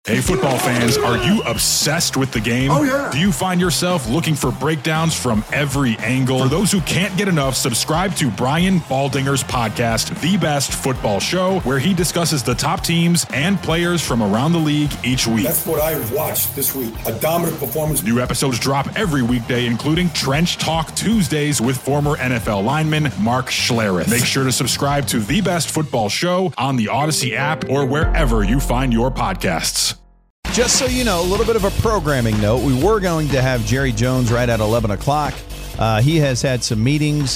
Hey, football fans, are you obsessed with the game? Oh, yeah. Do you find yourself looking for breakdowns from every angle? For those who can't get enough, subscribe to Brian Baldinger's podcast, The Best Football Show, where he discusses the top teams and players from around the league each week. That's what I watched this week. A dominant performance. New episodes drop every weekday, including Trench Talk Tuesdays with former NFL lineman Mark Schlereth. Make sure to subscribe to The Best Football Show on the Odyssey app or wherever you find your podcasts. Just so you know, a little bit of a programming note. We were going to have Jerry Jones right at 11 o'clock. He has had some meetings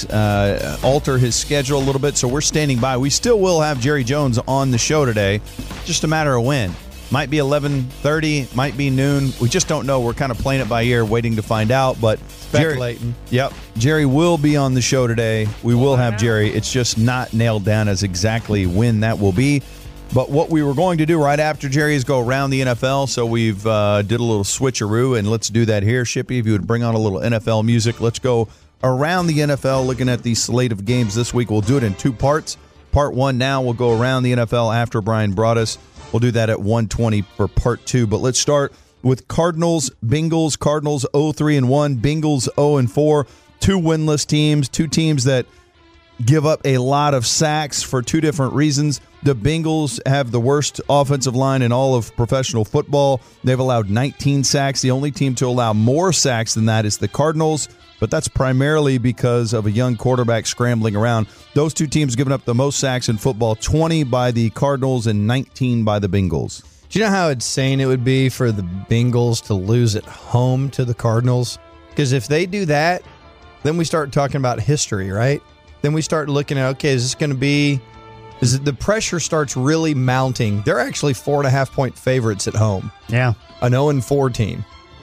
alter his schedule a little bit, so we're standing by. We still will have Jerry Jones on the show today. Just a matter of when. Might be 11:30, might be noon. We just don't know. We're kind of playing it by ear, waiting to find out. But speculating. Jerry will be on the show today. We will have Jerry. It's just not nailed down as exactly when that will be. But what we were going to do right after Jerry is go around the NFL, so we've did a little switcheroo, and let's do that here. Shippy, if you would bring on a little NFL music, let's go around the NFL, looking at the slate of games this week. We'll do it in two parts. Part one now, we'll go around the NFL after Brian brought us. We'll do that at 1:20 for part two. But let's start with Cardinals, Bengals. Cardinals 0-3-1, Bengals 0-4. Two winless teams, two teams that give up a lot of sacks for two different reasons. The Bengals have the worst offensive line in all of professional football. They've allowed 19 sacks. The only team to allow more sacks than that is the Cardinals, but that's primarily because of a young quarterback scrambling around. Those two teams giving up the most sacks in football, 20 by the Cardinals and 19 by the Bengals. Do you know how insane it would be for the Bengals to lose at home to the Cardinals? Because if they do that, then we start talking about history, right? Then we start looking at, okay, is this going to be... the pressure starts really mounting. They're actually 4.5-point favorites at home. Yeah. An 0-4 team.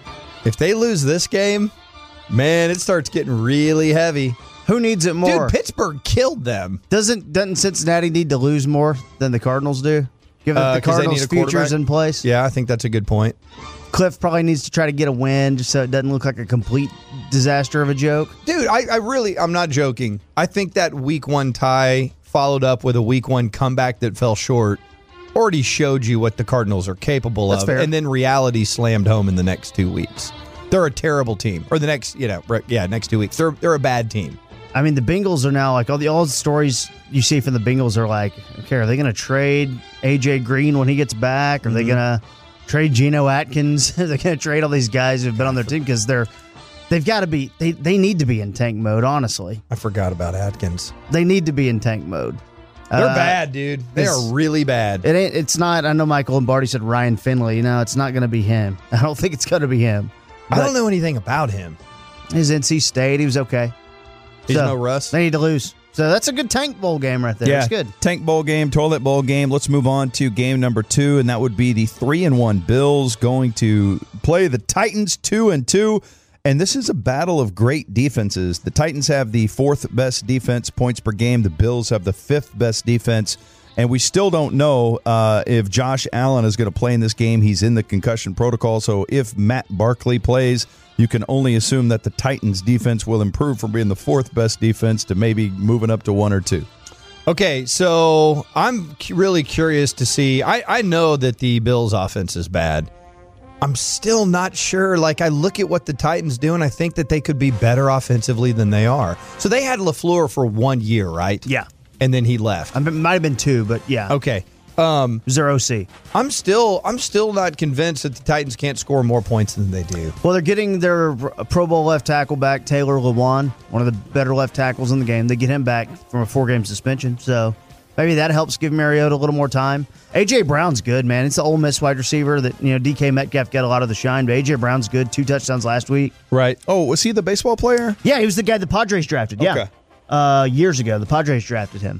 If they lose this game, man, it starts getting really heavy. Who needs it more? Dude, Pittsburgh killed them. Doesn't Cincinnati need to lose more than the Cardinals do? Given that the 'cause they Cardinals' need a future's in place? Yeah, I think that's a good point. Cliff probably needs to try to get a win just so it doesn't look like a complete disaster of a joke. Dude, I'm not joking. I think that week one tie followed up with a week one comeback that fell short already showed you what the Cardinals are capable That's of. fair. And then reality slammed home in the next 2 weeks. They're a terrible team. Or the next, next 2 weeks. They're a bad team. I mean, the Bengals are now like all the stories you see from the Bengals are like, okay, are they going to trade A.J. Green when he gets back? Are they going to trade Geno Atkins? They're going to trade all these guys who've been on their team because they've got to be. They need to be in tank mode. Honestly, I forgot about Atkins. They need to be in tank mode. They're bad, dude. They are really bad. It's not. I know Michael Lombardi said Ryan Finley. It's not going to be him. I don't think it's going to be him. I don't know anything about him. His NC State, he was okay. He's no Russ. They need to lose. So that's a good tank bowl game right there. Yeah, it's good. Tank bowl game, toilet bowl game. Let's move on to game number 2, and that would be the 3-1 Bills going to play the Titans 2-2. And this is a battle of great defenses. The Titans have the 4th best defense points per game. The Bills have the 5th best defense. And we still don't know if Josh Allen is going to play in this game. He's in the concussion protocol. So if Matt Barkley plays, you can only assume that the Titans defense will improve from being the 4th best defense to maybe moving up to 1 or 2. Okay, so I'm really curious to see. I know that the Bills offense is bad. I'm still not sure. Like, I look at what the Titans do, and I think that they could be better offensively than they are. So they had LaFleur for 1 year, right? Yeah. And then he left. It might have been 2, but yeah. Okay. Zero C. I'm still not convinced that the Titans can't score more points than they do. Well, they're getting their Pro Bowl left tackle back, Taylor Lewan, one of the better left tackles in the game. They get him back from a 4-game suspension, so maybe that helps give Mariota a little more time. A.J. Brown's good, man. It's the Ole Miss wide receiver that, DK Metcalf got a lot of the shine, but A.J. Brown's good. 2 touchdowns last week. Right. Oh, was he the baseball player? Yeah, he was the guy the Padres drafted. Okay. Yeah. Years ago, the Padres drafted him.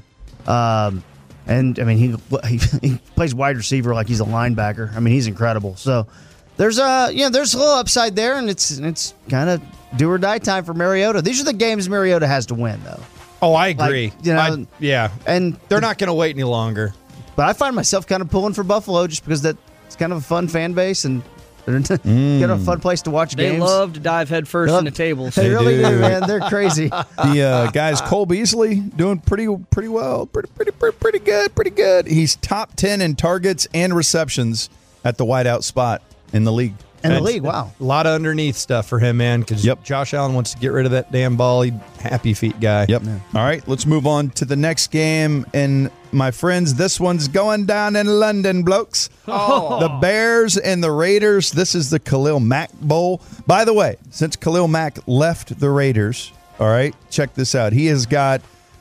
And, I mean, he plays wide receiver like he's a linebacker. I mean, he's incredible. So there's a little upside there, and it's kind of do or die time for Mariota. These are the games Mariota has to win, though. Oh, I agree. Yeah. And they're not going to wait any longer. But I find myself kind of pulling for Buffalo just because it's kind of a fun fan base and get a fun place to watch games. They love to dive headfirst into tables. They really do, man. They're crazy. The guys, Cole Beasley, doing pretty well, pretty good. He's top 10 in targets and receptions. at the wideout spot in the league. Wow. A lot of underneath stuff for him, man, because Josh Allen wants to get rid of that damn ball. He happy feet guy. Yep. Yeah. All right, let's move on to the next game. And my friends, this one's going down in London, blokes. Oh. The Bears and the Raiders. This is the Khalil Mack Bowl. By the way, since Khalil Mack left the Raiders, all right, check this out. He has got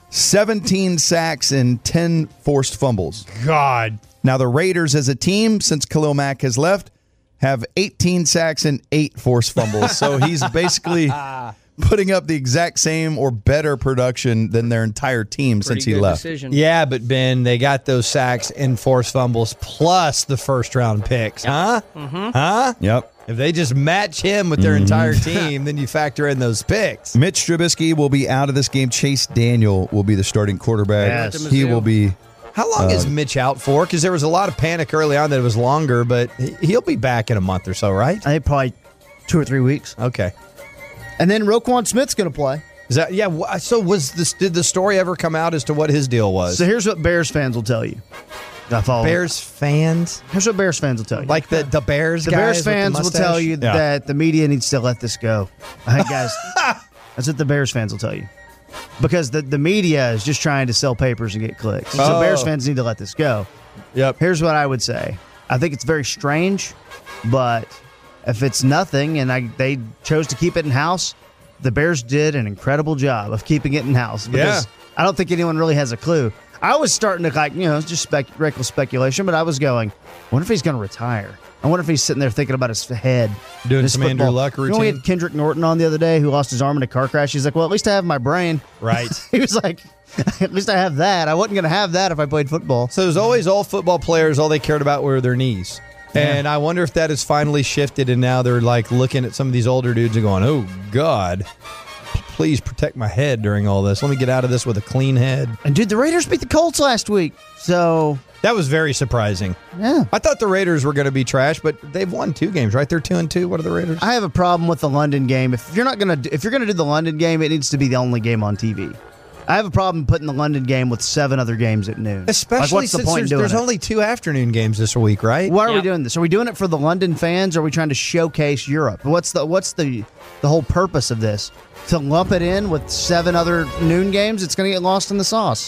17 sacks and 10 forced fumbles. God. Now, the Raiders as a team, since Khalil Mack has left, have 18 sacks and 8 forced fumbles. So he's basically putting up the exact same or better production than their entire team since he left. Decision. Yeah, but Ben, they got those sacks and forced fumbles plus the first-round picks. Huh? Mm-hmm. Huh? Yep. If they just match him with their entire team, then you factor in those picks. Mitch Trubisky will be out of this game. Chase Daniel will be the starting quarterback. Yes. He will be... How long is Mitch out for? Because there was a lot of panic early on that it was longer, but he'll be back in a month or so, right? I think probably 2 or 3 weeks. Okay. And then Roquan Smith's going to play. Is that so? Did the story ever come out as to what his deal was? So here's what Bears fans will tell you. I follow Bears fans, Here's what Bears fans will tell you. like the Bears. The guys Bears with the fans will tell mustache? you that the media needs to let this go. Guys, that's what the Bears fans will tell you. Because the media is just trying to sell papers and get clicks. So Bears fans need to let this go. Yep. Here's what I would say. I think it's very strange, but if it's nothing and they chose to keep it in-house, the Bears did an incredible job of keeping it in-house. Because I don't think anyone really has a clue. I was starting to just reckless speculation, but I was going, I wonder if he's going to retire. I wonder if he's sitting there thinking about his head. Doing his some football. Andrew Luck routine. We had Kendrick Norton on the other day who lost his arm in a car crash. He's like, well, at least I have my brain. Right. He was like, at least I have that. I wasn't going to have that if I played football. So there's always all football players, all they cared about were their knees. And I wonder if that has finally shifted and now they're like looking at some of these older dudes and going, oh, God, please protect my head during all this. Let me get out of this with a clean head. And, dude, the Raiders beat the Colts last week. So That was very surprising. Yeah. I thought the Raiders were going to be trash, but they've won 2 games, right? They're 2-2. What are the Raiders? I have a problem with the London game. If you're gonna do the London game, it needs to be the only game on TV. I have a problem putting the London game with 7 other games at noon. Especially what's the since point in doing there's it? only 2 afternoon games this week, right? Why are we doing this? Are we doing it for the London fans? Or are we trying to showcase Europe? What's the whole purpose of this? To lump it in with 7 other noon games? It's going to get lost in the sauce.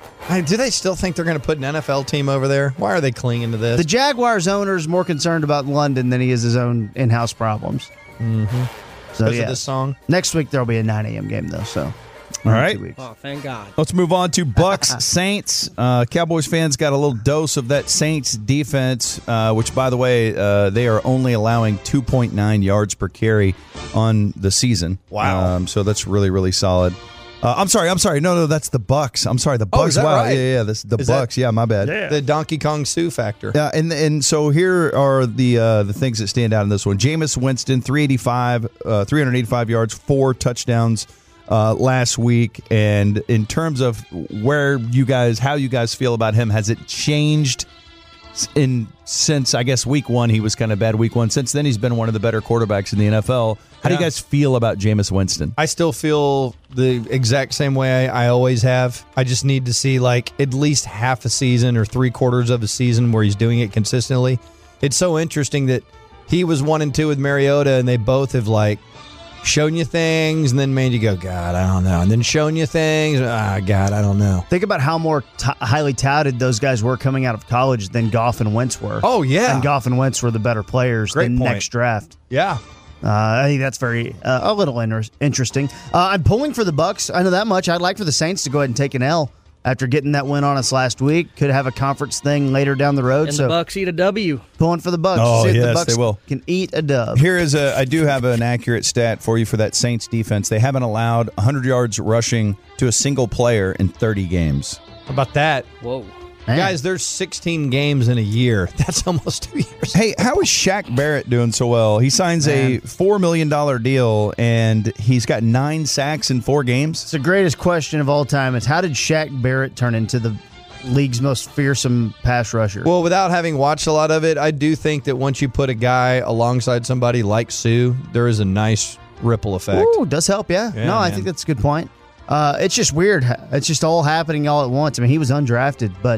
Do they still think they're going to put an NFL team over there? Why are they clinging to this? The Jaguars owner is more concerned about London than he is his own in-house problems. Mm-hmm. So Because yeah, of this song? next week there'll be a 9 a.m. game though. So All right. 2 weeks. Oh, thank God. Let's move on to Bucks Saints. Cowboys fans got a little dose of that Saints defense, which, by the way, they are only allowing 2.9 yards per carry on the season. Wow. So that's really, really solid. I'm sorry. No, that's the Bucks. I'm sorry, the Bucks. is that wow. right? Yeah. This the Is Bucks. that- Yeah, my bad. The Donkey Kong Sue factor. Yeah, and so here are the things that stand out in this one. Jameis Winston, 385 yards, 4 touchdowns last week. And in terms of how you guys feel about him, has it changed since I guess week 1? He was kind of bad week 1. Since then, he's been one of the better quarterbacks in the NFL. How do you guys feel about Jameis Winston? I still feel the exact same way I always have. I just need to see like at least half a season or 3/4 of a season where he's doing it consistently. It's so interesting that he was 1-2 with Mariota, and they both have like shown you things and then made you go, God, I don't know. And then shown you things, God, I don't know. Think about how more highly touted those guys were coming out of college than Goff and Wentz were. Oh, yeah. And Goff and Wentz were the better players Great than point. next draft. Yeah. I think that's very a little interesting. I'm pulling for the Bucks. I know that much. I'd like for the Saints to go ahead and take an L after getting that win on us last week. Could have a conference thing later down the road. And so the Bucks eat a W. pulling for the Bucks. Oh, See if the yes, Bucks they will. can eat a dub. I do have an accurate stat for you for that Saints defense. They haven't allowed 100 yards rushing to a single player in 30 games. How about that? Whoa. Man. Guys, there's 16 games in a year. That's almost 2 years. Hey, how is Shaq Barrett doing so well? He signs a $4 million deal, and he's got 9 sacks in 4 games. It's the greatest question of all time. It's how did Shaq Barrett turn into the league's most fearsome pass rusher? Well, without having watched a lot of it, I do think that once you put a guy alongside somebody like Sue, there is a nice ripple effect. Ooh, does help, yeah. Yeah, No, I man. think that's a good point. It's just weird. It's just all happening all at once. I mean, he was undrafted, but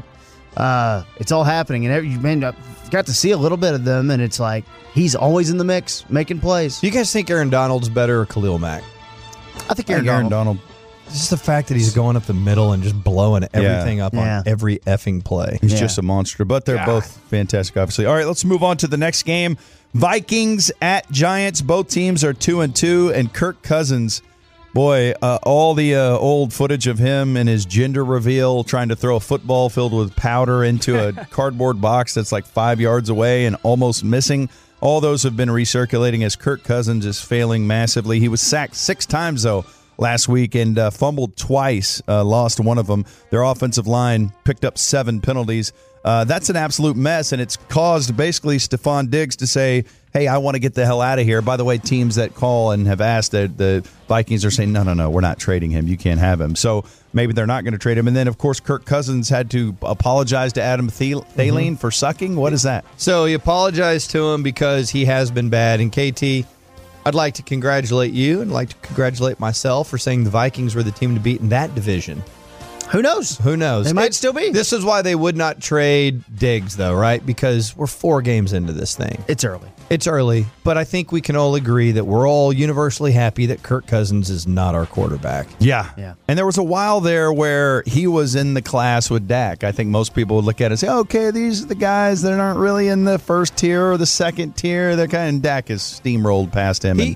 It's all happening, and you got to see a little bit of them, and it's like he's always in the mix, making plays. Do you guys think Aaron Donald's better or Khalil Mack? I think Aaron Donald. Just the fact that he's going up the middle and just blowing everything up on every effing play. He's just a monster, but they're both fantastic, obviously. All right, let's move on to the next game. Vikings at Giants. Both teams are 2-2, and Kirk Cousins, boy, all the old footage of him and his gender reveal trying to throw a football filled with powder into a cardboard box that's like 5 yards away and almost missing. All those have been recirculating as Kirk Cousins is failing massively. He was sacked 6 times, though, last week and fumbled twice, lost one of them. Their offensive line picked up 7 penalties. That's an absolute mess, and it's caused basically Stephon Diggs to say, hey, I want to get the hell out of here. By the way, teams that call and have asked, the Vikings are saying, no, we're not trading him. You can't have him. So maybe they're not going to trade him. And then, of course, Kirk Cousins had to apologize to Adam Thielen for sucking. What is that? So he apologized to him because he has been bad. And KT, I'd like to congratulate you and like to congratulate myself for saying the Vikings were the team to beat in that division. Who knows? They might still be. This is why they would not trade Diggs, though, right? Because we're 4 games into this thing. It's early. It's early, but I think we can all agree that we're all universally happy that Kirk Cousins is not our quarterback. Yeah. And there was a while there where he was in the class with Dak. I think most people would look at it and say, okay, these are the guys that aren't really in the first tier or the second tier. They're kind of, Dak has steamrolled past him.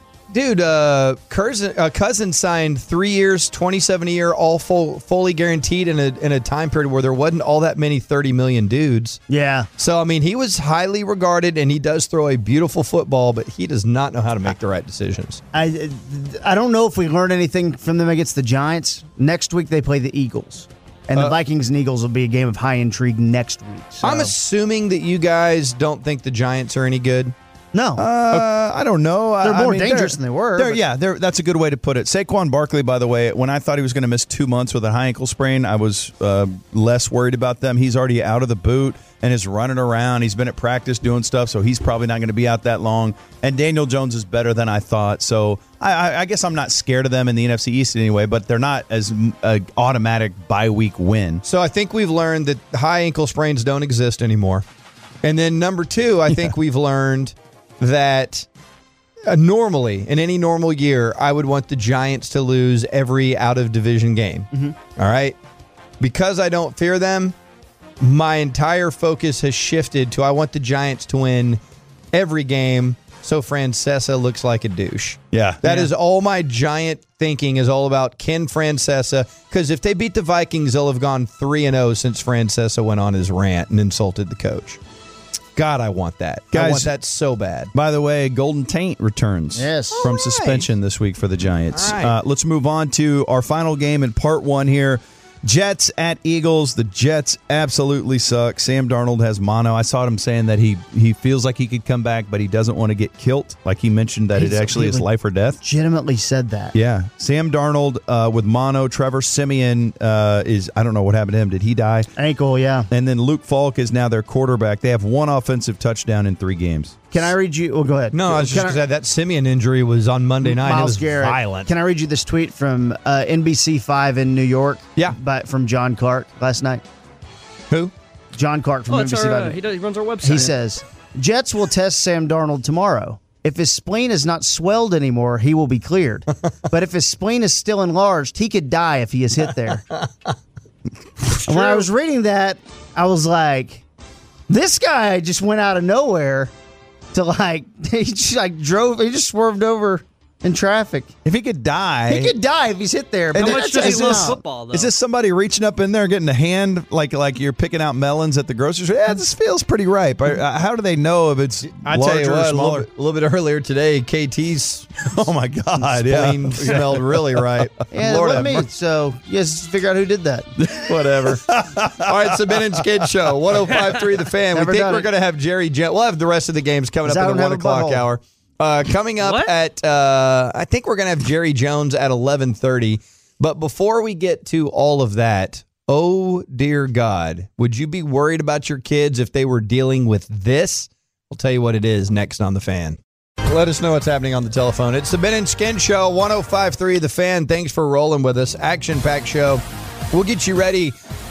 Cousins signed 3 years, $27 a year, all fully guaranteed in a time period where there wasn't all that many 30 million dudes. Yeah. So, I mean, he was highly regarded, and he does throw a beautiful football, but he does not know how to make the right decisions. I don't know if we learned anything from them against the Giants. Next week, they play the Eagles. And the Vikings and Eagles will be a game of high intrigue next week. So. I'm assuming that you guys don't think the Giants are any good. No. I don't know. They're more dangerous than they were. That's a good way to put it. Saquon Barkley, by the way, when I thought he was going to miss 2 months with a high ankle sprain, I was less worried about them. He's already out of the boot and is running around. He's been at practice doing stuff, so he's probably not going to be out that long. And Daniel Jones is better than I thought. So I guess I'm not scared of them in the NFC East anyway, but they're not as automatic bye-week win. So I think we've learned that high ankle sprains don't exist anymore. And then number 2, I think we've learned that normally, in any normal year, I would want the Giants to lose every out-of-division game. Mm-hmm. All right? Because I don't fear them, my entire focus has shifted to I want the Giants to win every game so Francesa looks like a douche. That is all my Giant thinking is all about. Can Francesa, because if they beat the Vikings, they'll have gone 3-0 since Francesa went on his rant and insulted the coach. God, I want that. Guys, I want that so bad. By the way, Golden Tate returns from suspension this week for the Giants. Right. Let's move on to our final game in part 1 here. Jets at Eagles. The Jets absolutely suck. Sam Darnold has mono. I saw him saying that he feels like he could come back, but he doesn't want to get killed. Like he mentioned that it actually is life or death. Legitimately said that. Yeah. Sam Darnold with mono. Trevor Siemian is, I don't know what happened to him. Did he die? Ankle, yeah. And then Luke Falk is now their quarterback. They have 1 offensive touchdown in 3 games. Can I read you? Oh, go ahead. No, I was just going to say that Simeon injury was on Monday night. Miles it was Garrett. violent. Can I read you this tweet from NBC5 in New York? Yeah. From John Clark last night. Who? John Clark from NBC5. He runs our website. He says, Jets will test Sam Darnold tomorrow. If his spleen is not swelled anymore, he will be cleared. But if his spleen is still enlarged, he could die if he is hit there. When I was reading that, I was like, this guy just went out of nowhere to he just swerved over in traffic. If he could die. He could die if he's hit there. How much does he love football, though? Is this somebody reaching up in there, getting a hand like you're picking out melons at the grocery store? Yeah, this feels pretty ripe. How do they know if it's larger or smaller? A little bit earlier today, KT's oh my God, spleen smelled really ripe. Yeah, Lord let me. So, yes, figure out who did that. Whatever. All right, it's the Ben and Skid Show, 105.3 The Fan. Never we think done we're it. going to have Jerry Jones. We'll have the rest of the games coming up in the 1 o'clock hour. Coming up at, I think we're going to have Jerry Jones at 11:30. But before we get to all of that, oh, dear God, would you be worried about your kids if they were dealing with this? We'll tell you what it is next on The Fan. Let us know what's happening on the telephone. It's the Ben and Skin Show, 105.3 The Fan. Thanks for rolling with us. Action-packed show. We'll get you ready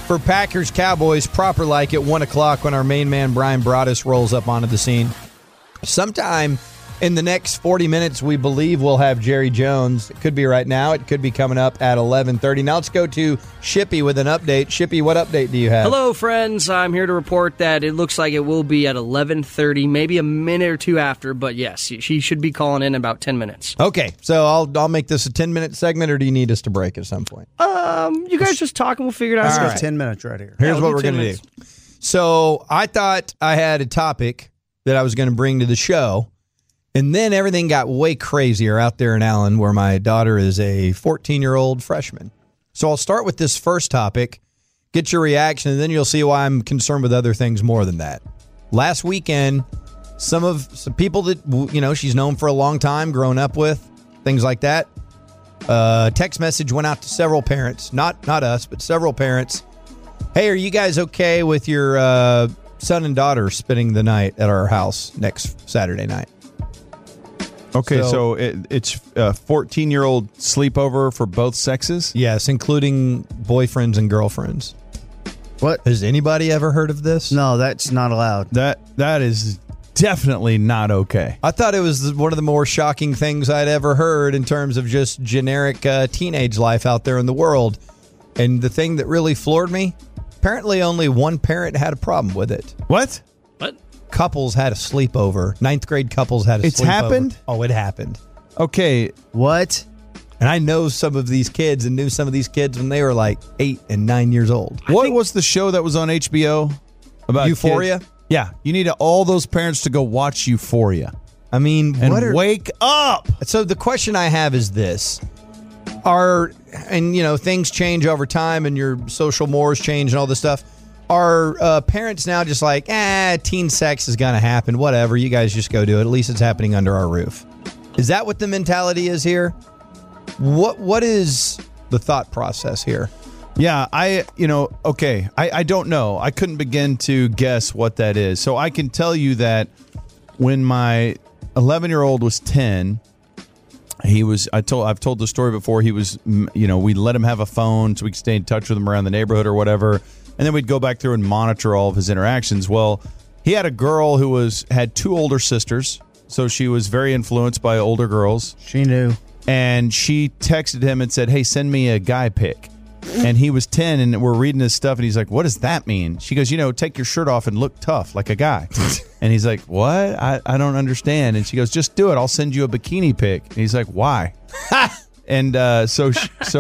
for Packers Cowboys proper like at 1 o'clock when our main man Brian Broaddus rolls up onto the scene. Sometime in the next 40 minutes, we believe we'll have Jerry Jones. It could be right now. It could be coming up at 11:30. Now let's go to Shippy with an update. Shippy, what update do you have? Hello, friends. I'm here to report that it looks like it will be at 11:30, maybe a minute or two after. But yes, she should be calling in about 10 minutes. Okay, so I'll make this a 10-minute segment, or do you need us to break at some point? You guys just talk and we'll figure it out. Let's go right. 10 minutes right here. Here's we'll what do we're 10 going to minutes. do. So I thought I had a topic that I was going to bring to the show, and then everything got way crazier out there in Allen, where my daughter is a 14-year-old freshman. So I'll start with this first topic, get your reaction, and then you'll see why I'm concerned with other things more than that. Last weekend, some people that she's known for a long time, grown up with, things like that. Text message went out to several parents, not us, but several parents. Hey, are you guys okay with your son and daughter spending the night at our house next Saturday night? Okay, so it's a 14-year-old sleepover for both sexes? Yes, including boyfriends and girlfriends. What? Has anybody ever heard of this? No, that's not allowed. That is definitely not okay. I thought it was one of the more shocking things I'd ever heard in terms of just generic teenage life out there in the world. And the thing that really floored me, apparently only one parent had a problem with it. What? What? Couples had a sleepover. 9th grade couples had a sleepover. It's happened? Oh, it happened. Okay. What? And I know some of these kids and knew some of these kids when they were like 8 and 9 years old. What was the show that was on HBO about Euphoria? kids? Yeah. You need all those parents to go watch Euphoria. I mean, And wake up. So the question I have is this. Things change over time and your social mores change and all this stuff. Are parents now just like, teen sex is going to happen, whatever, you guys just go do it. At least it's happening under our roof. Is that what the mentality is here? What is the thought process here? Yeah, I don't know. I couldn't begin to guess what that is. So I can tell you that when my 11-year-old was 10, I've told the story before. He was, we let him have a phone so we could stay in touch with him around the neighborhood or whatever. And then we'd go back through and monitor all of his interactions. Well, he had a girl who had 2 older sisters. So she was very influenced by older girls. She knew. And she texted him and said, hey, send me a guy pic. And he was 10 and we're reading his stuff and he's like, what does that mean? She goes, take your shirt off and look tough like a guy. And he's like, what? I don't understand. And she goes, just do it. I'll send you a bikini pic. And he's like, why? And so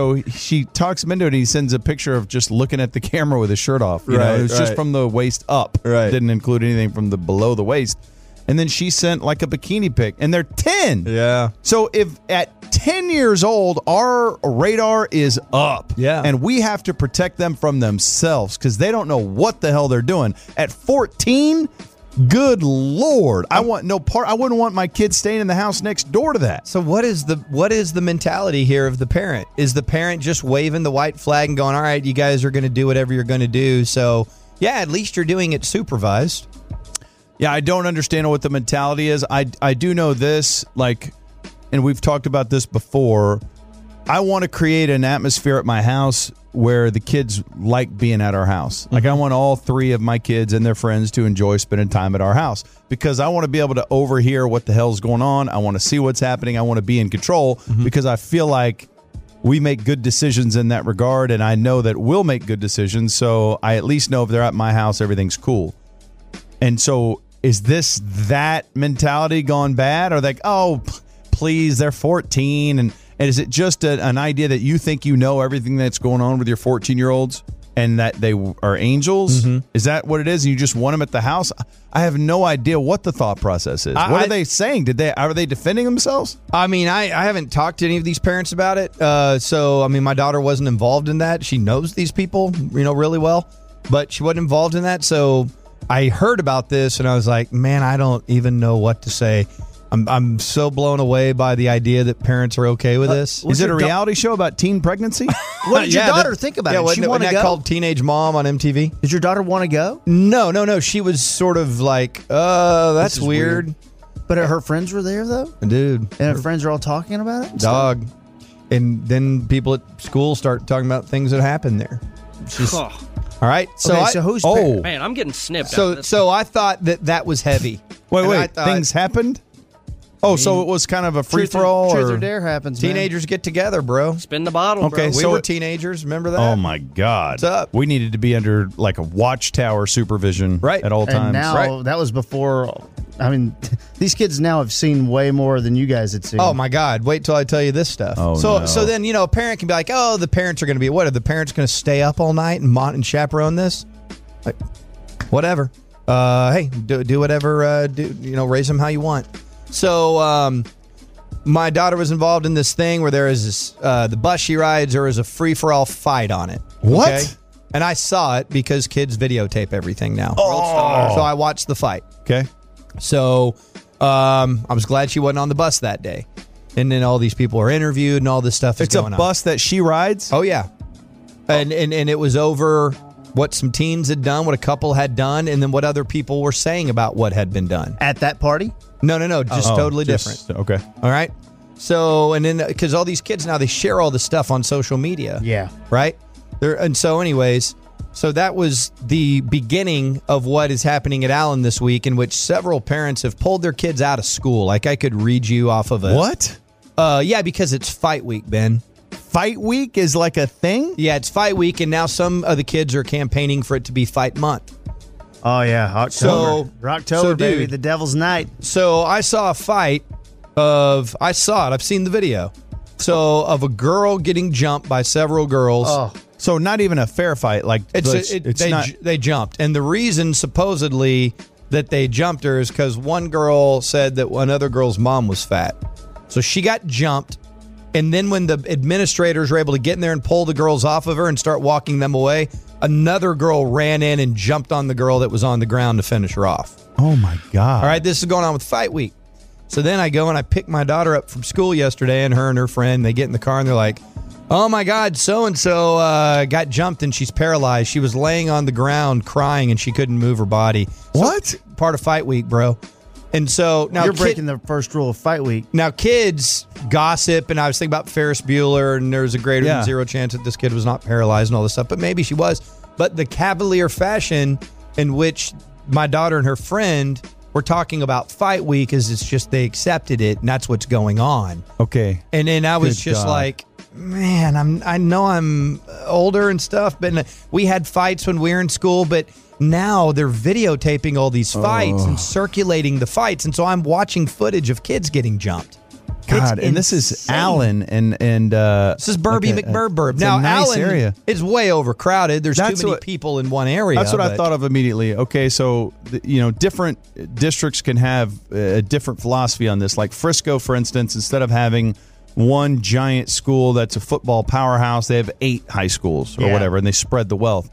she talks him into it. And he sends a picture of just looking at the camera with his shirt off. It was just from the waist up. Right. Didn't include anything from the below the waist. And then she sent like a bikini pic. And they're 10. Yeah. So if at 10 years old, our radar is up. Yeah. And we have to protect them from themselves because they don't know what the hell they're doing. At 14, good Lord. I wouldn't want my kids staying in the house next door to that. So what is the mentality here of the parent? Is the parent just waving the white flag and going, all right, you guys are going to do whatever you're going to do. So, yeah, at least you're doing it supervised. Yeah, I don't understand what the mentality is. I do know this, and we've talked about this before. I want to create an atmosphere at my house where the kids like being at our house. Like, I want all 3 of my kids and their friends to enjoy spending time at our house because I want to be able to overhear what the hell's going on. I want to see what's happening. I want to be in control because I feel like we make good decisions in that regard, and I know that we'll make good decisions. So I at least know if they're at my house, everything's cool. And so is that mentality gone bad? Or like, oh, please, they're 14. And is it just an idea that you think you know everything that's going on with your 14-year-olds and that they are angels? Is that what it is? And you just want them at the house? I have no idea what the thought process is. What are they saying? Are they defending themselves? I mean, I haven't talked to any of these parents about it. So, I mean, my daughter wasn't involved in that. She knows these people, really well, but she wasn't involved in that. So I heard about this and I was like, man, I don't even know what to say. I'm so blown away by the idea that parents are okay with this. Is it a reality show about teen pregnancy? What did your daughter think about it? She wasn't want to that go? called Teenage Mom on MTV? Did your daughter want to go? No. She was sort of like, that's weird. But her friends were there, though? Dude. And her friends are all talking about it? Dog. And then people at school start talking about things that happened there. It's just, All right. So who's Man, I'm getting snipped. So I thought that was heavy. Wait, And I thought, things happened? Oh, so it was kind of a free-for-all? Truth or dare happens, man. Teenagers get together, bro. Spin the bottle, Okay, bro. We so were it- teenagers. Remember that? Oh, my God. What's up? We needed to be under like a watchtower supervision Right. at all times. And now, that was before, I mean, these kids now have seen way more than you guys had seen. Oh my God! Wait till I tell you this stuff. Oh, so no. so then a parent can be like, oh, the parents are going to be what? Are the parents going to stay up all night and chaperone this? Like, whatever. Hey, do whatever. Raise them how you want. So my daughter was involved in this thing where there is this the bus she rides. There is a free for all fight on it. What? Okay? And I saw it because kids videotape everything now. Oh. So I watched the fight. Okay. So I was glad she wasn't on the bus that day. And then all these people are interviewed and all this stuff is It's a going on. bus that she rides? Oh, yeah. And it was over what some teens had done, what a couple had done, and then what other people were saying about what had been done. At that party? No. Just totally different. Okay. All right. So, and then because all these kids now, they share all this stuff on social media. Yeah. Right? Anyways, so that was the beginning of what is happening at Allen this week, in which several parents have pulled their kids out of school. Like I could read you off of it. What? Yeah, because it's fight week, Ben. Fight week is like a thing? Yeah, it's fight week, and now some of the kids are campaigning for it to be fight month. Oh, yeah. October. So, baby. dude, The devil's night. So I saw a fight I saw it. I've seen the video. So of a girl getting jumped by several girls. Oh. So not even a fair fight. Like They jumped, and the reason supposedly that they jumped her is because one girl said that another girl's mom was fat, so she got jumped. And then when the administrators were able to get in there and pull the girls off of her and start walking them away, another girl ran in and jumped on the girl that was on the ground to finish her off. Oh my God. All right, this is going on with fight week. So then I go and I pick my daughter up from school yesterday, and her and her friend, they get in the car and they're like, oh my God, so-and-so got jumped and she's paralyzed. She was laying on the ground crying and she couldn't move her body. What? Part of fight week, bro. And so now You're breaking the first rule of fight week. Now kids gossip, and I was thinking about Ferris Bueller, and there's a greater Yeah. than zero chance that this kid was not paralyzed and all this stuff, but maybe she was. But the cavalier fashion in which my daughter and her friend were talking about fight week is it's just they accepted it, and that's what's going on. Okay. And then I was Good just God. like, man, I know I'm older and stuff, but we had fights when we were in school, but now they're videotaping all these fights and circulating the fights, and so I'm watching footage of kids getting jumped. God, It's and this is insane. Allen and This is Burby McBurb. It's Now, a nice Allen area. is way overcrowded. There's That's too many what- people in one area. That's what I but- thought of immediately. Okay, so different districts can have a different philosophy on this. Like Frisco, for instance, instead of having one giant school that's a football powerhouse, they have 8 high schools or Yeah. whatever, and they spread the wealth.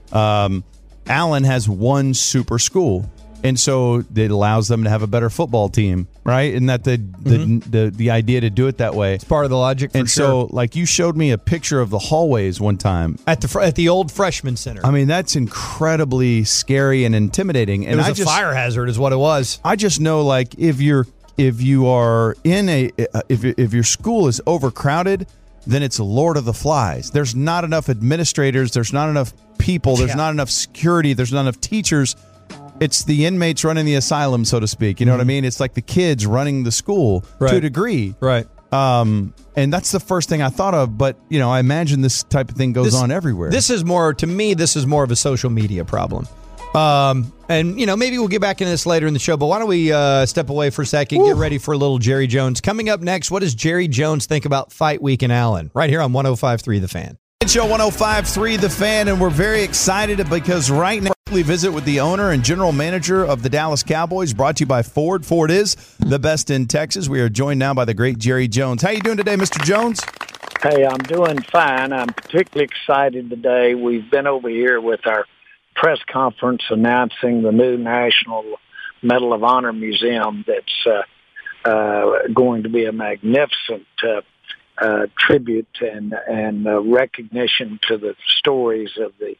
Allen has one super school, and so it allows them to have a better football team, right? And that the idea to do it that way. It's part of the logic for And sure. so, like, you showed me a picture of the hallways one time. At the old freshman center. I mean, that's incredibly scary and intimidating. it And was a fire hazard is what it was. I just know, like, if you are in if your school is overcrowded, then it's Lord of the Flies. There's not enough administrators. There's not enough people. There's not enough security. There's not enough teachers. It's the inmates running the asylum, so to speak. You know what I mean? It's like the kids running the school to a Right. degree. Right. And that's the first thing I thought of. But, I imagine this type of thing goes on everywhere. This is more of a social media problem. And maybe we'll get back into this later in the show, but why don't we step away for a second, get ready for a little Jerry Jones. Coming up next, what does Jerry Jones think about Fight Week in Allen? Right here on 105.3 The Fan. Show 105.3 The Fan, and we're very excited because right now we visit with the owner and general manager of the Dallas Cowboys, brought to you by Ford. Ford is the best in Texas. We are joined now by the great Jerry Jones. How you doing today, Mr. Jones? Hey, I'm doing fine. I'm particularly excited today. We've been over here with our press conference announcing the new National Medal of Honor Museum that's going to be a magnificent tribute and recognition to the stories of the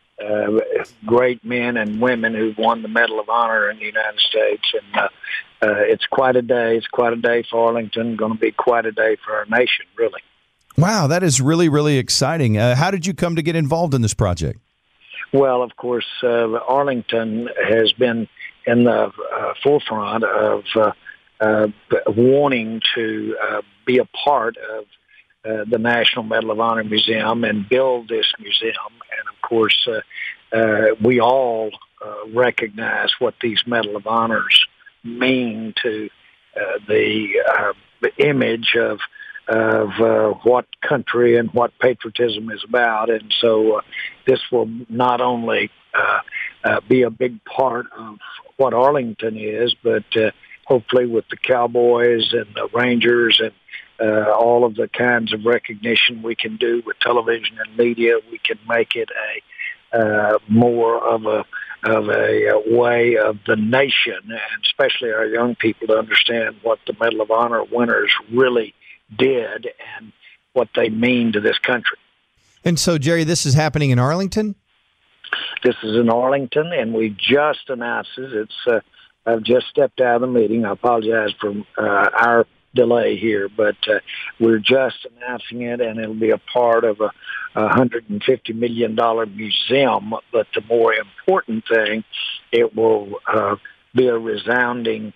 great men and women who've won the Medal of Honor in the United States. And it's quite a day. It's quite a day for Arlington, going to be quite a day for our nation, really. Wow, that is really, really exciting. How did you come to get involved in this project? Well, of course, Arlington has been in the forefront of wanting to be a part of the National Medal of Honor Museum and build this museum. And, of course, we all recognize what these Medal of Honors mean to the image of what country and what patriotism is about. And so this will not only be a big part of what Arlington is, but hopefully with the Cowboys and the Rangers and all of the kinds of recognition we can do with television and media, we can make it more of a way of the nation, and especially our young people, to understand what the Medal of Honor winners really did and what they mean to this country. And so, Jerry, this is happening in Arlington? This is in Arlington, and we just announced it. I've just stepped out of the meeting. I apologize for our delay here, but we're just announcing it, and it'll be a part of a $150 million museum. But the more important thing, it will be a resounding,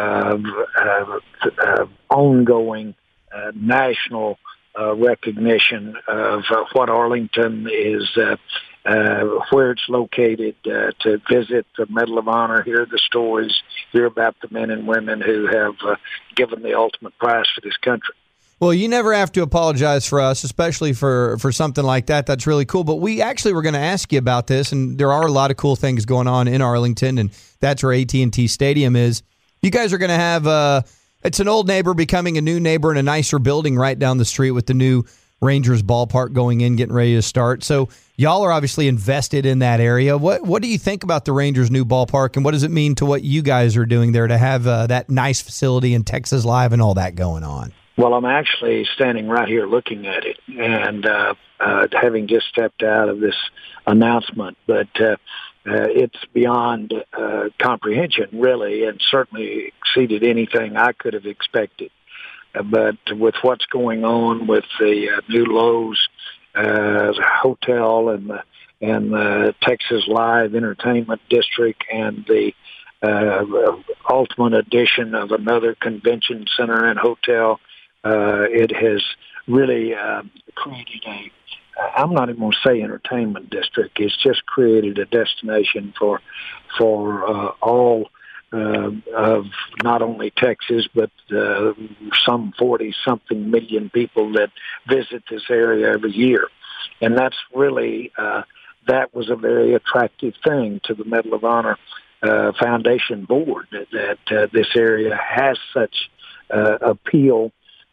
ongoing national recognition of what Arlington is, where it's located, to visit the Medal of Honor, hear the stories, hear about the men and women who have given the ultimate prize for this country. Well, you never have to apologize for us, especially for something like that. That's really cool. But we actually were going to ask you about this, and there are a lot of cool things going on in Arlington, and that's where AT&T Stadium is. You guys are going to have it's an old neighbor becoming a new neighbor in a nicer building right down the street with the new Rangers ballpark going in, getting ready to start. So y'all are obviously invested in that area. What do you think about the Rangers' new ballpark, and what does it mean to what you guys are doing there to have that nice facility in Texas Live and all that going on? Well, I'm actually standing right here looking at it, and having just stepped out of this announcement, but it's beyond comprehension, really, and certainly exceeded anything I could have expected. But with what's going on with the new Lowe's hotel and the Texas Live Entertainment District and the ultimate addition of another convention center and hotel, it has really created I'm not even going to say entertainment district. It's just created a destination for all of not only Texas, but some 40-something million people that visit this area every year. And that's really, that was a very attractive thing to the Medal of Honor Foundation board, that this area has such appeal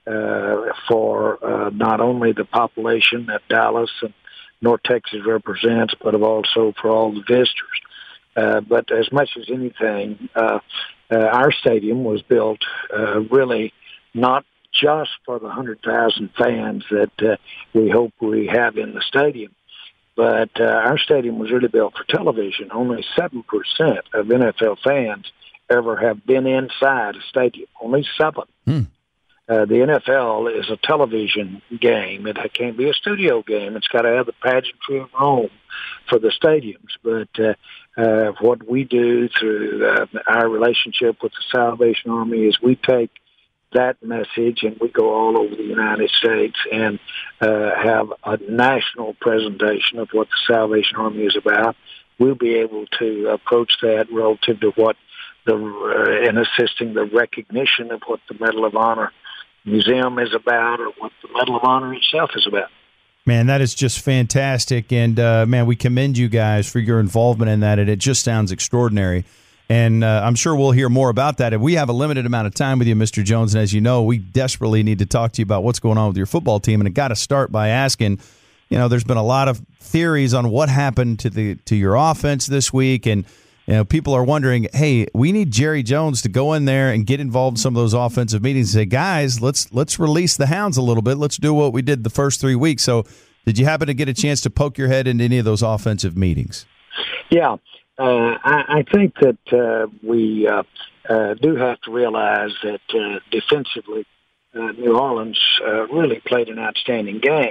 for not only the population that Dallas and North Texas represents, but also for all the visitors. But as much as anything, our stadium was built really not just for the 100,000 fans that we hope we have in the stadium, but our stadium was really built for television. Only 7% of NFL fans ever have been inside a stadium. Only 7%. The NFL is a television game. It can't be a studio game. It's got to have the pageantry of Rome for the stadiums. But what we do through our relationship with the Salvation Army is we take that message and we go all over the United States and have a national presentation of what the Salvation Army is about. We'll be able to approach that relative to what in assisting the recognition of what the Medal of Honor Museum is about, or what the Medal of Honor itself is about. Man, that is just fantastic. And, man, we commend you guys for your involvement in that, and it just sounds extraordinary. And I'm sure we'll hear more about that. And we have a limited amount of time with you, Mr. Jones, and as you know, we desperately need to talk to you about what's going on with your football team. And I got to start by asking, there's been a lot of theories on what happened to your offense this week, and people are wondering, hey, we need Jerry Jones to go in there and get involved in some of those offensive meetings and say, guys, let's release the hounds a little bit. Let's do what we did the first 3 weeks. So did you happen to get a chance to poke your head into any of those offensive meetings? Yeah, I think that we do have to realize that defensively, New Orleans really played an outstanding game.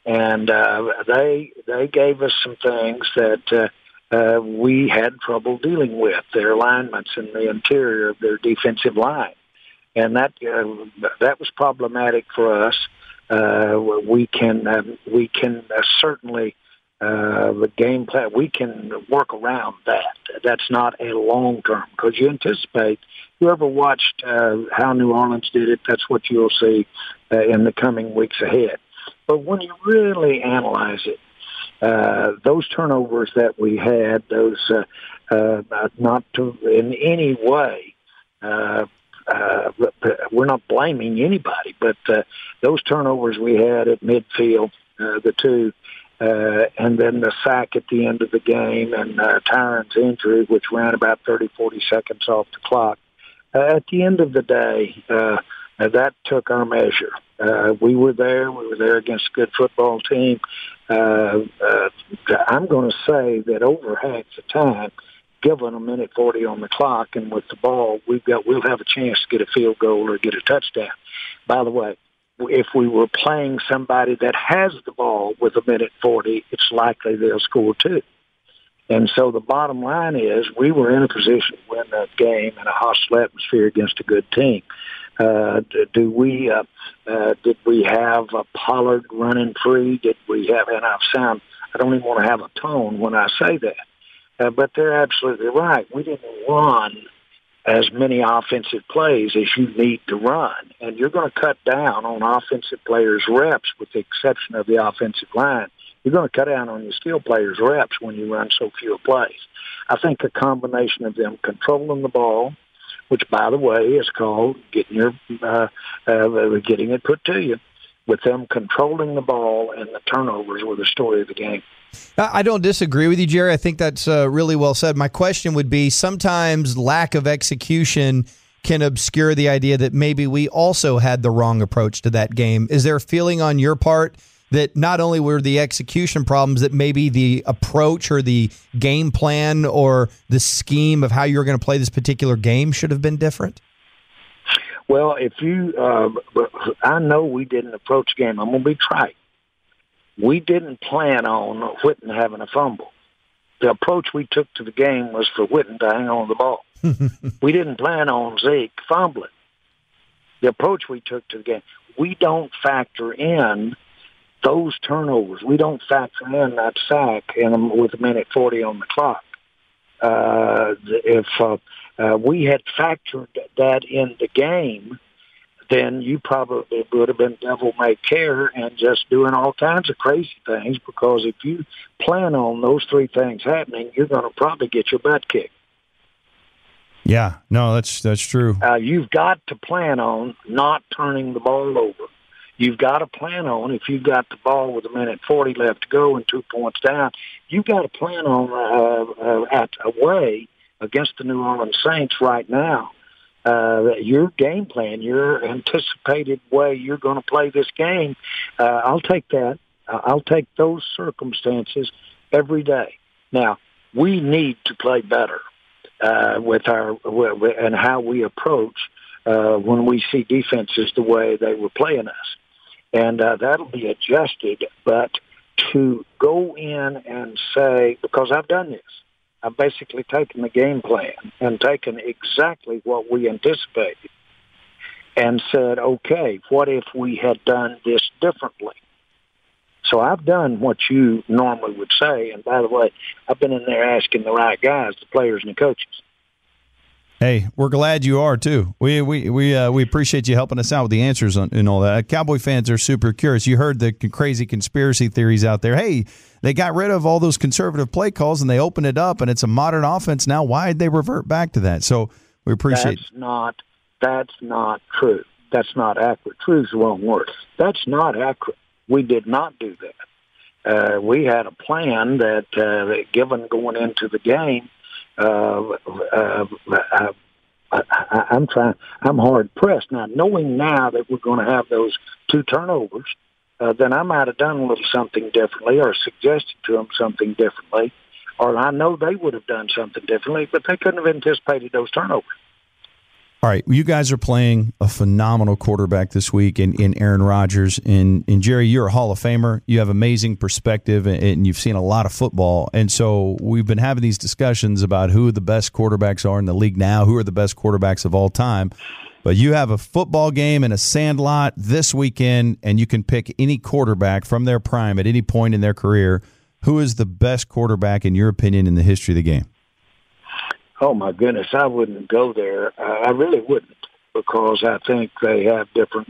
And they gave us some things that we had trouble dealing with, their alignments in the interior of their defensive line. And that was problematic for us. We can certainly the game plan. We can work around that. That's not a long term, because you anticipate. Whoever watched how New Orleans did it, that's what you'll see in the coming weeks ahead. But when you really analyze it, those turnovers that we had, those not to in any way. We're not blaming anybody, but those turnovers we had at midfield, the two, and then the sack at the end of the game, and Tyron's injury, which ran about 30, 40 seconds off the clock. At the end of the day, that took our measure. We were there. We were there against a good football team. I'm going to say that over half the time, given a minute 40 on the clock and with the ball, we'll have a chance to get a field goal or get a touchdown. By the way, if we were playing somebody that has the ball with a minute 40, it's likely they'll score too. And so the bottom line is we were in a position to win that game in a hostile atmosphere against a good team. Did we have Pollard running free? Did we have, and I don't even want to have a tone when I say that, but they're absolutely right. We didn't run as many offensive plays as you need to run, and you're going to cut down on offensive players' reps with the exception of the offensive line. You're going to cut down on your skill players' reps when you run so few plays. I think a combination of them controlling the ball, which, by the way, is called getting it put to you, with them controlling the ball and the turnovers were the story of the game. I don't disagree with you, Jerry. I think that's really well said. My question would be, sometimes lack of execution can obscure the idea that maybe we also had the wrong approach to that game. Is there a feeling on your part that not only were the execution problems, that maybe the approach or the game plan or the scheme of how you were going to play this particular game should have been different? Well, I know we didn't approach the game. I'm going to be trite. We didn't plan on Whitten having a fumble. The approach we took to the game was for Whitten to hang on to the ball. We didn't plan on Zeke fumbling. The approach we took to the game, we don't factor in those turnovers. We don't factor in that sack with a minute 40 on the clock. If we had factored that in the game, then you probably would have been devil-may-care and just doing all kinds of crazy things, because if you plan on those three things happening, you're going to probably get your butt kicked. Yeah, no, that's true. You've got to plan on not turning the ball over. You've got to plan on, if you've got the ball with a minute 40 left to go and 2 points down, you've got to plan on at away against the New Orleans Saints right now. Your game plan, your anticipated way you're going to play this game, I'll take that. I'll take those circumstances every day. Now, we need to play better with and how we approach when we see defenses the way they were playing us. And that'll be adjusted, but to go in and say, because I've done this, I've basically taken the game plan and taken exactly what we anticipated and said, okay, what if we had done this differently? So I've done what you normally would say. And by the way, I've been in there asking the right guys, the players and the coaches. Hey, we're glad you are too. We appreciate you helping us out with the answers and all that. Cowboy fans are super curious. You heard the crazy conspiracy theories out there. Hey, they got rid of all those conservative play calls and they opened it up, and it's a modern offense now. Why'd they revert back to that? So we appreciate. That's not true. That's not accurate. True is the wrong word. That's not accurate. We did not do that. We had a plan that, given going into the game. I'm hard pressed now, knowing now that we're going to have those two turnovers. Then I might have done a little something differently, or suggested to them something differently, or I know they would have done something differently, but they couldn't have anticipated those turnovers. All right, you guys are playing a phenomenal quarterback this week in Aaron Rodgers. And Jerry, you're a Hall of Famer. You have amazing perspective, and you've seen a lot of football. And so we've been having these discussions about who the best quarterbacks are in the league now, who are the best quarterbacks of all time. But you have a football game in a sandlot this weekend, and you can pick any quarterback from their prime at any point in their career. Who is the best quarterback, in your opinion, in the history of the game? Oh, my goodness, I wouldn't go there. I really wouldn't, because I think they have different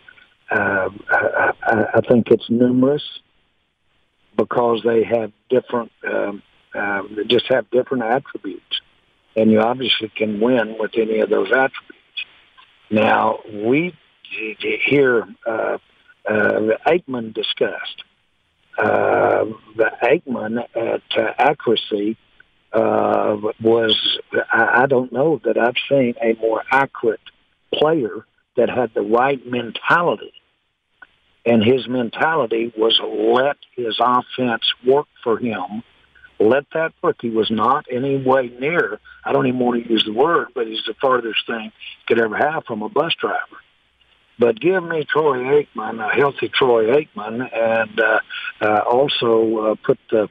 I think it's numerous because they have different they just have different attributes. And you obviously can win with any of those attributes. Now, we hear Aikman discussed. The Aikman at accuracy was, I don't know that I've seen a more accurate player that had the right mentality. And his mentality was let his offense work for him. Let that work. He was not any way near, I don't even want to use the word, but he's the farthest thing you could ever have from a bus driver. But give me Troy Aikman, a healthy Troy Aikman, and also put the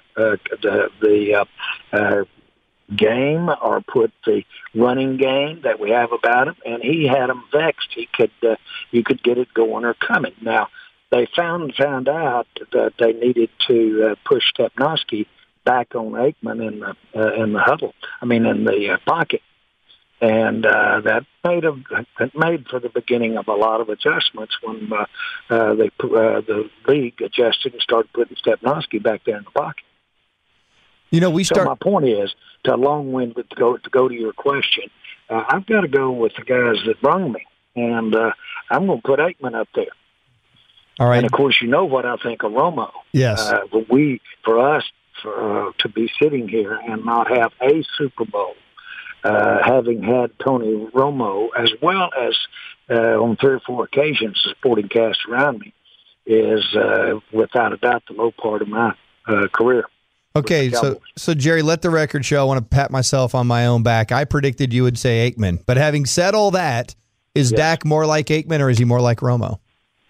game or put the running game that we have about him, and he had them vexed. He could, you could get it going or coming. Now they found out that they needed to push Stepnoski back on Aikman in the huddle. I mean, in the pocket. And that made for the beginning of a lot of adjustments when the league adjusted and started putting Stepnoski back there in the pocket. You know, So my point is, to long-winded to go to your question, I've got to go with the guys that brung me, and I'm going to put Aikman up there. all right. And of course, you know what I think of Romo. Yes. For us to be sitting here and not have a Super Bowl. Having had Tony Romo, as well as on 3 or 4 occasions, the supporting cast around me, is without a doubt the low part of my career. Okay, so Jerry, let the record show. I want to pat myself on my own back. I predicted you would say Aikman. But having said all that, is Dak more like Aikman or is he more like Romo?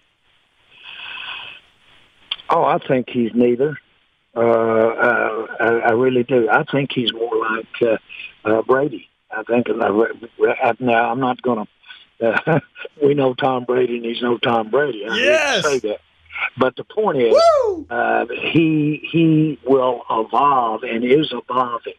Oh, I think he's neither. I really do. I think he's more like Brady. I think now I'm not going to. We know Tom Brady, and he's no Tom Brady. I hate to say that, but the point is, he will evolve and is evolving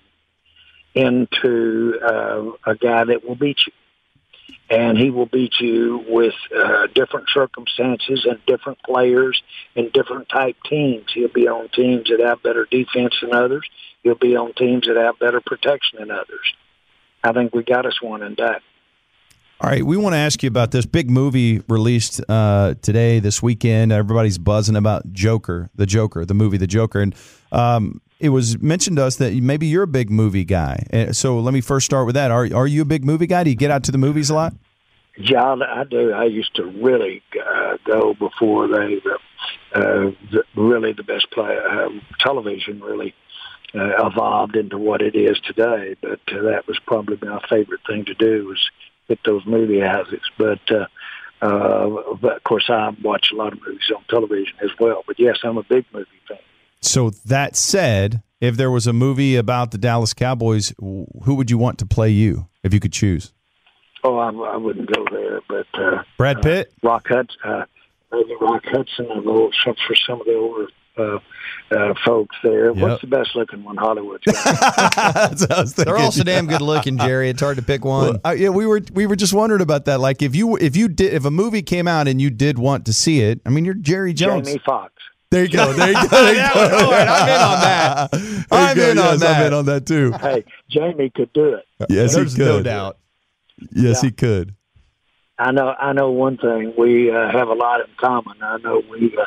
into a guy that will beat you. And he will beat you with different circumstances and different players and different type teams. He'll be on teams that have better defense than others. He'll be on teams that have better protection than others. I think we got us one in that. All right, we want to ask you about this big movie released today, this weekend. Everybody's buzzing about Joker, the movie The Joker. And it was mentioned to us that maybe you're a big movie guy. So let me first start with that. Are you a big movie guy? Do you get out to the movies a lot? Yeah, I do. I used to really go before they really the best television really evolved into what it is today. But that was probably my favorite thing to do was hit those movie houses. But of course, I watch a lot of movies on television as well. But yes, I'm a big movie fan. So that said, if there was a movie about the Dallas Cowboys, who would you want to play you if you could choose? Oh, I wouldn't go there, but Brad Pitt, Rock Hudson. Maybe Rock Hudson. I know for some of the older folks there. Yep. What's the best looking one? Hollywood's got. They're also damn good looking, Jerry. It's hard to pick one. Well, yeah, we were just wondering about that. Like if if a movie came out and you did want to see it, I mean, you're Jerry Jones. Jamie Foxx. There you go. All right, I'm in on that. I'm in on that too. Hey, Jamie could do it. Yes, There's he could. no doubt. Yes, he could. I know one thing. We have a lot in common. I know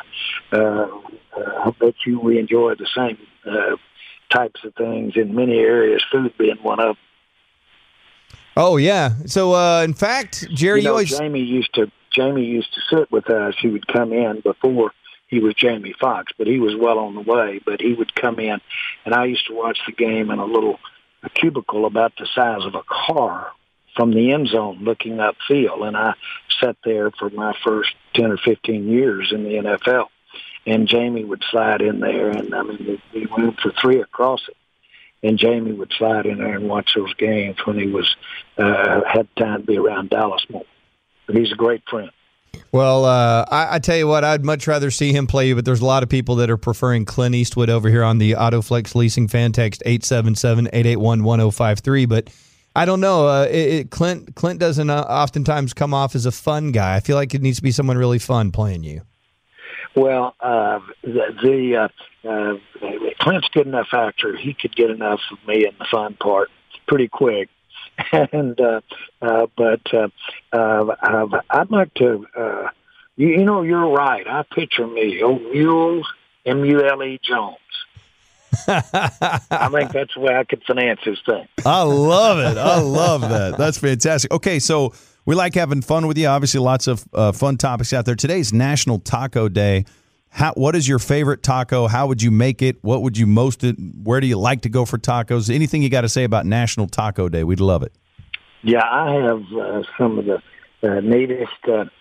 I bet you we enjoy the same types of things in many areas, food being one of them. Oh, yeah. So, in fact, Jerry, Jamie used to sit with us. He would come in before he was Jamie Foxx, but he was well on the way. But he would come in, and I used to watch the game in a cubicle about the size of a car. from the end zone looking upfield. And I sat there for my first 10 or 15 years in the NFL. And Jamie would slide in there, and I mean, we went for 3 across it. And Jamie would slide in there and watch those games when he was had time to be around Dallas more. But he's a great friend. Well, I tell you what, I'd much rather see him play you, but there's a lot of people that are preferring Clint Eastwood over here on the AutoFlex Leasing fan text 877-881-1053. But I don't know. Clint doesn't oftentimes come off as a fun guy. I feel like it needs to be someone really fun playing you. Well, Clint's good enough actor. He could get enough of me in the fun part pretty quick. And I'd like to. You're right. I picture me, Mule M-U-L-E Jones. I think that's the way I could finance this thing. I love it. I love that. That's fantastic. Okay, so we like having fun with you. Obviously, lots of fun topics out there. Today's National Taco Day. What is your favorite taco? How would you make it? What would you where do you like to go for tacos? Anything you got to say about National Taco Day? We'd love it. Yeah, I have some of the neatest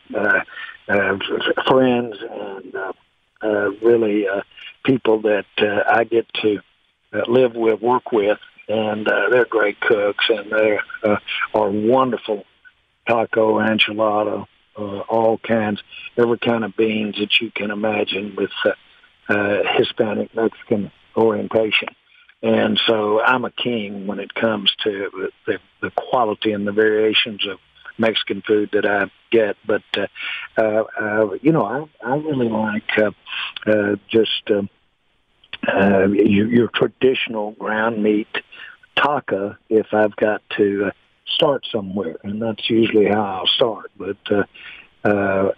friends and really people that I get to live with, work with, and they're great cooks, and they are wonderful taco, enchilada, all kinds, every kind of beans that you can imagine with Hispanic, Mexican orientation. And so I'm a king when it comes to the quality and the variations of Mexican food that I get. But, I really like your traditional ground meat taco if I've got to start somewhere, and that's usually how I'll start. But I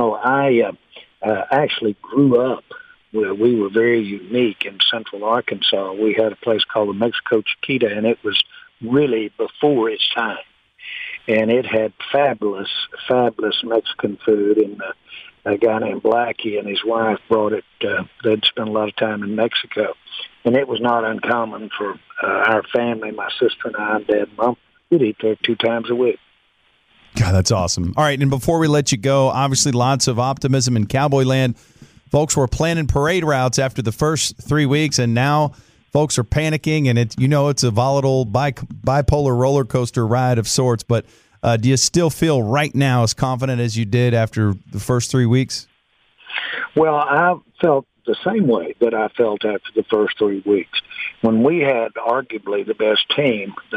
actually grew up where we were very unique in Central Arkansas. We had a place called the Mexico Chiquita, and it was really before its time, and it had fabulous Mexican food. And a guy named Blackie and his wife brought it. They'd spent a lot of time in Mexico, and it was not uncommon for our family, my sister and I, and Dad and Mom. We'd eat there 2 times a week. God, that's awesome. All right, and before we let you go, obviously lots of optimism in Cowboy Land. Folks were planning parade routes after the first 3 weeks, and now folks are panicking, and it's a volatile bipolar roller coaster ride of sorts. But do you still feel right now as confident as you did after the first 3 weeks? Well, I felt the same way that I felt after the first 3 weeks. When we had arguably the best team, the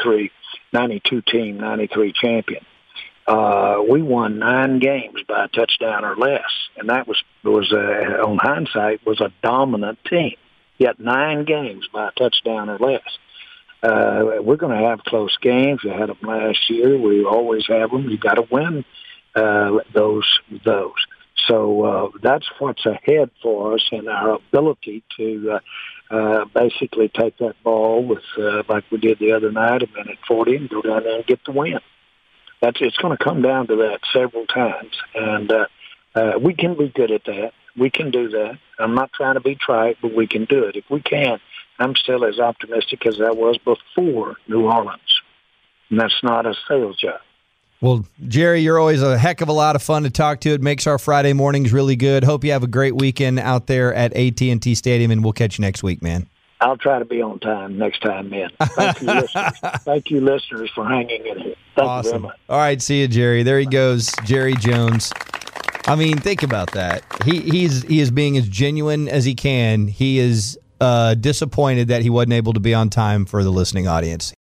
92 team, 93 champion, we won 9 games by a touchdown or less. And that was on hindsight, was a dominant team. Yet 9 games by a touchdown or less. We're going to have close games. We had them last year. We always have them. You got to win those. So that's what's ahead for us, and our ability to basically take that ball with like we did the other night, a minute 40, and go down there and get the win. It's going to come down to that several times, and we can be good at that. We can do that. I'm not trying to be trite, but we can do it. If we can, I'm still as optimistic as I was before New Orleans, and that's not a sales job. Well, Jerry, you're always a heck of a lot of fun to talk to. It makes our Friday mornings really good. Hope you have a great weekend out there at AT&T Stadium, and we'll catch you next week, man. I'll try to be on time next time, man. Thank you, listeners. Thank you, listeners, for hanging in here. Thank you very much. All right, see you, Jerry. There he goes, Jerry Jones. I mean, think about that. He is being as genuine as he can. He is disappointed that he wasn't able to be on time for the listening audience.